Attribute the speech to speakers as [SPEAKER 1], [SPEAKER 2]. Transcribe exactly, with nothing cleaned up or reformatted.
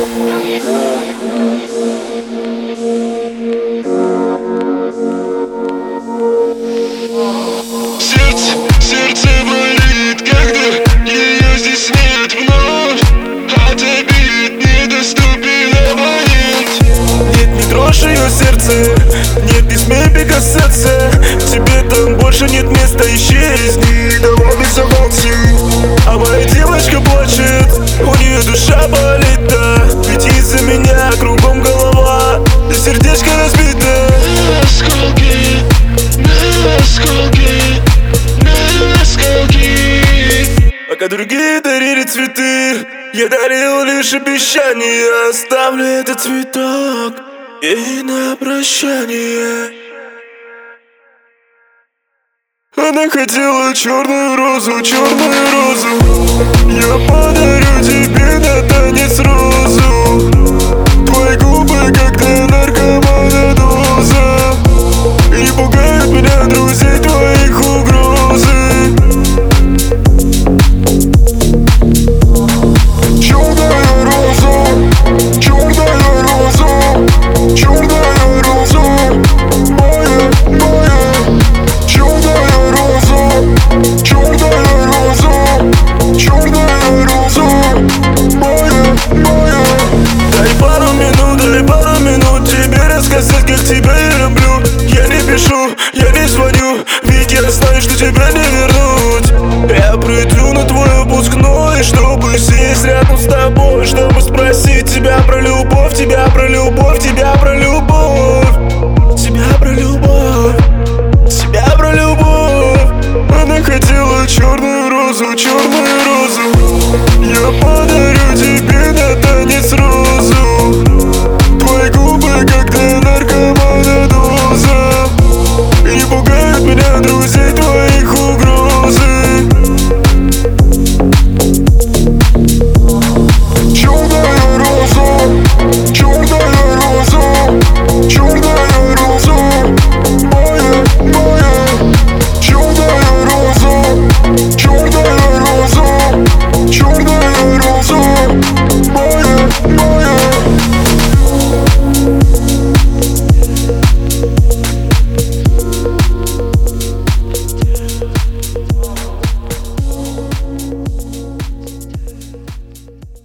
[SPEAKER 1] Сердце, сердце болит, когда ее здесь нет вновь. От обид недоступен абонент.
[SPEAKER 2] Нет, не трожь ее сердце, нет, не смей прикасаться. Тебе там больше нет места, исчезни, давай без замолчи. А моя девочка плачет, у нее душа болит, да. Ведь из-за меня кругом голова, и сердечко разбито.
[SPEAKER 1] Осколки, на осколки, на осколки.
[SPEAKER 2] Пока другие дарили цветы, я дарил лишь обещание. Оставлю этот цветок ей на прощание. Она хотела черную розу, черную розу. Я подарю тебе на танец розу. Твои губы, как для наркомана доза. И пугают меня друзей твоих угрозы. Черная роза, черная роза, черная роза, моя, моя. Черная роза, черная роза, черная роза, моя, моя. Дай пару минут, дай пару минут тебе рассказать, как тебя я люблю. Я не пишу, я не звоню, ведь я знаю, что тебя не вернуть. Я приду на твой выпускной, чтобы сесть рядом с тобой, чтобы спросить тебя про любовь, тебя про любовь, тебя про любовь, тебя про любовь, тебя про любовь. Она хотела черную розу, черную розу. Я подарю тебе